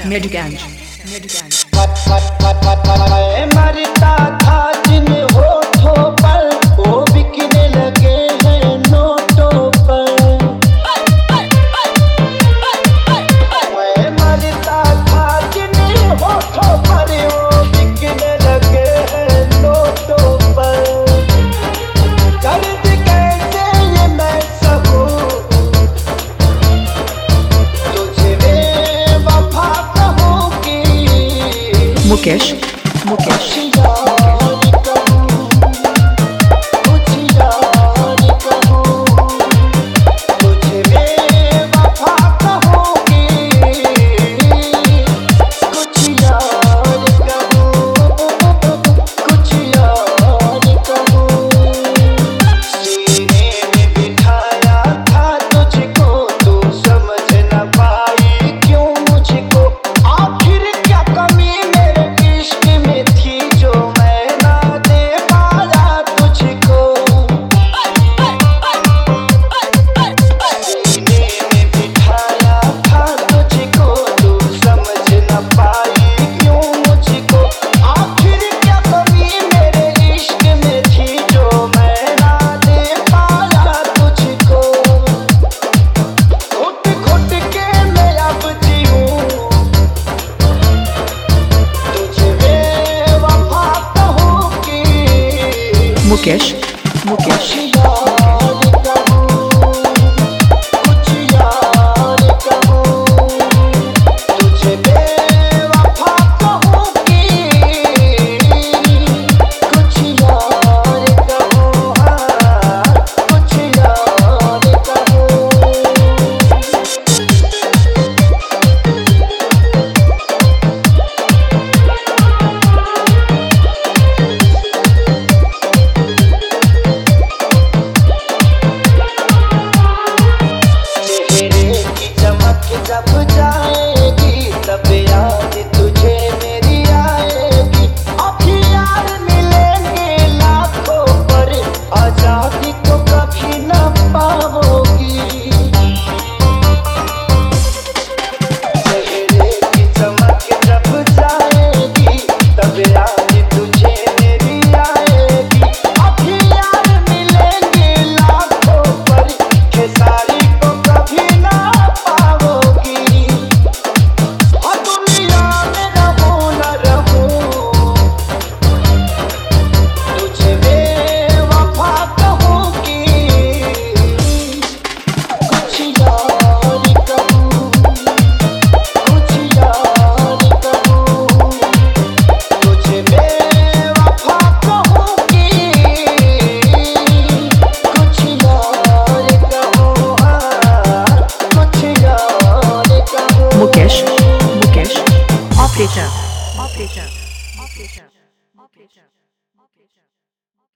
Mirganj. मरता था जिन होठों पर वो बिकने लगे हैं नोटों पर। मैं मरता था जिन होठों पर वो बिकने लगे हैं नोटों पर। दर्द कैसे ये मैं सहूं तुझे बेवफा कहूँगी। Mukesh. Mukesh. जब जाएगी तब याद तुझे मेरी आएगी। अभी यार मिलेंगे लाखों पर आजादी तो कभी न पाओगी। चेहरे की चमक जब जाएगी तब याद तुझे मेरी आएगी। अभी यार मिलेंगे लाखों पर खेसारी को कभी न Mukesh. Operator.